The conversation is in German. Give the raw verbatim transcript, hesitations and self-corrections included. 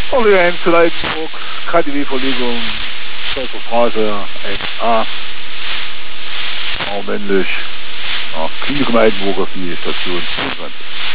Orleans zu Leitenburg, K D W-Verlegung, Stolzer Straße, eins A, auch männlich, ja, Klinikum Altenburg auf die Station fünfundzwanzig.